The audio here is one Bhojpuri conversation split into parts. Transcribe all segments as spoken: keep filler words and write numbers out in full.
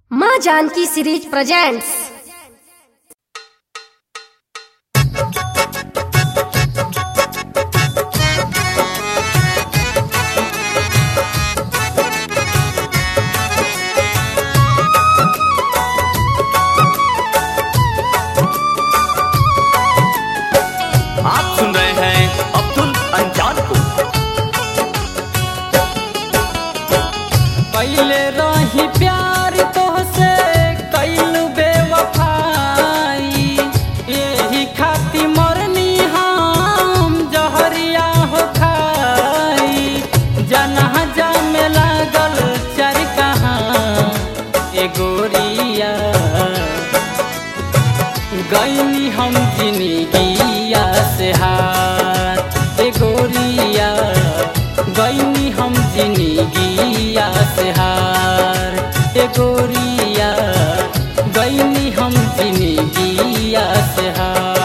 माँ जानकी सीरीज प्रेजेंट्स। आप सुन रहे हैं अब्दुल अंजान को। पहले रही प्यार तोहसे कैलू बेवफाई, यही खाती मरनी हम जहरिया हो खाई। जनाजा में लागल चार कहाँ ए गोरिया, गईनी हम जिंदगिया से हाथ ए गोरिया, गईनी हम जिंदगिया से हार ए गोरिया, गईनी हम जिंदगिया से हार।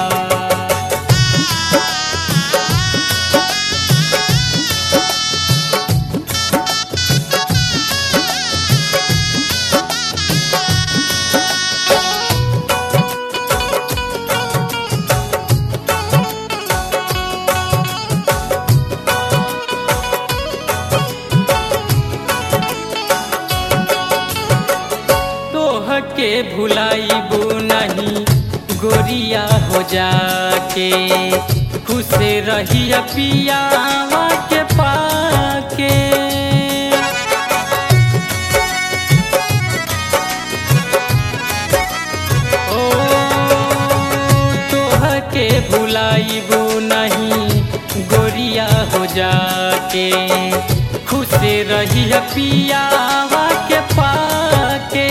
के भुलाइबू नहीं गोरिया हो जाके, खुश रहिया पियावा के पाके। ओ तोह के भुलाइबू नहीं गोरिया हो जाके, खुश रहिया पियावा के पाके।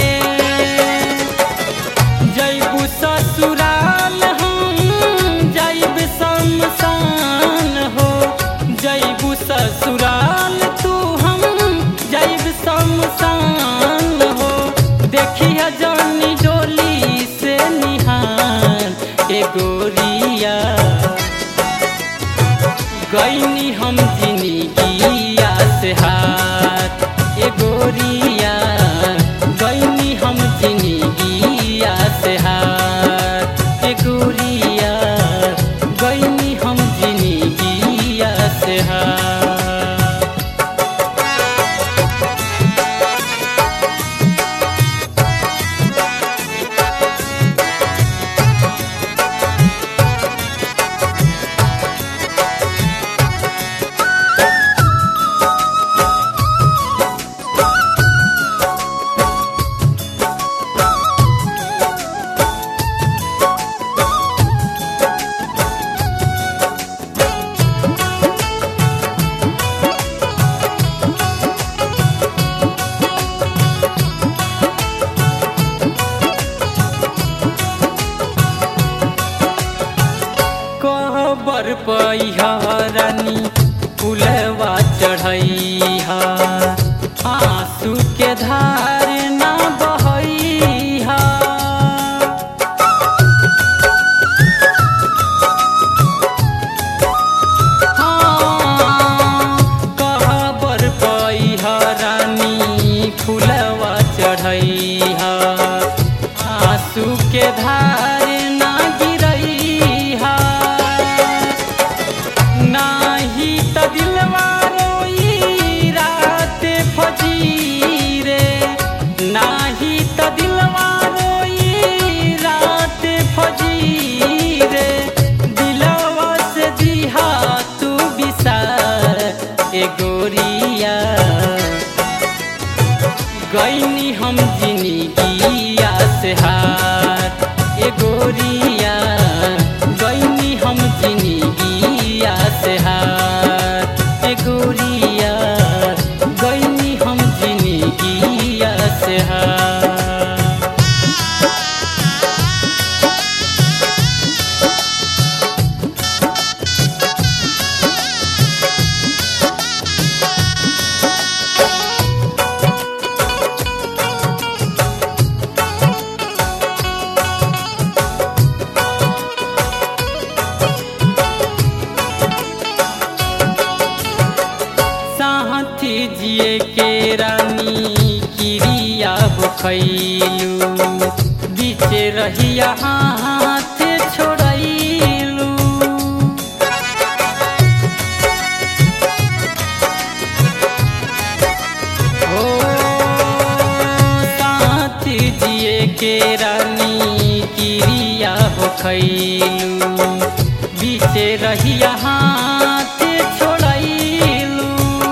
जैबू ससुराल हम जैब शमशान हो, जैबू ससुराल तू हम जैब शमशान हो। देखिया जानी डोली से निहार ए गोरिया, गईनी हम जिंदगिया से हाथ ए गोरिया, गईनी हम जिंदगिया से हाथ ए गोरिया, गईनी हम जिंदगिया से हाथ। बर पैहरानी फुलवा चढ़ैहा, आंसू के धार ना बहैहा। हाँ कहबर पैहरानी फुलवा चढ़ैहा, आंसू के धार ना गिरैहा। नाही त दिलवा रोई रात फजीरे, नाही त दिलवा रोई रात फजीरे। दिलवा से दिहा तू बिसार ए गोरिया, गईनी हम जिंदगिया से हाथ ए गोरिया, गईनी हम जिंदगिया से हाथ ए गोरिया, गईनी हम जिंदगिया से हाथ। जिए के रानी किरिया हो खैलू बीचे रहिया हाथ छोड़ैलू। ओ साथ जिए के रानी किरिया हो खैलू बीचे रहिया हाथ छोड़ैलू।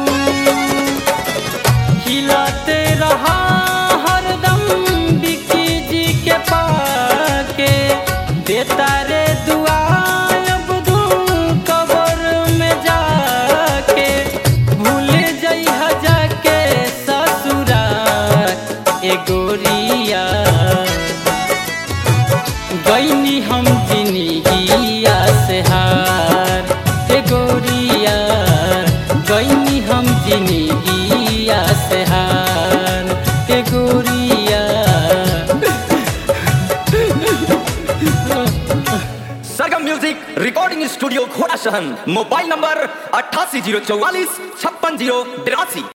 खिलाते रहा हरदम बिक्की जी के पाके देता रे दुआ अब्दू कबर में जाके भूल जइहा जाके ससुराल ए गोरिया। गईनी हम जिंदगिया से हार ए गोरिया गईनी हम जिंदगिया से हार ए गोरिया। सरगम म्यूजिक रिकॉर्डिंग स्टूडियो घोड़ा शहर, मोबाइल नंबर अट्ठासी जीरो चौवालीस छप्पन जीरो तिरासी।